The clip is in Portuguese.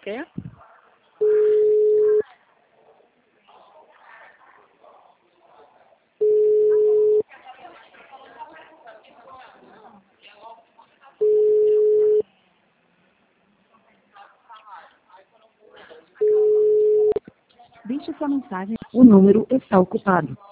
Quer? Deixe sua mensagem. O número está ocupado.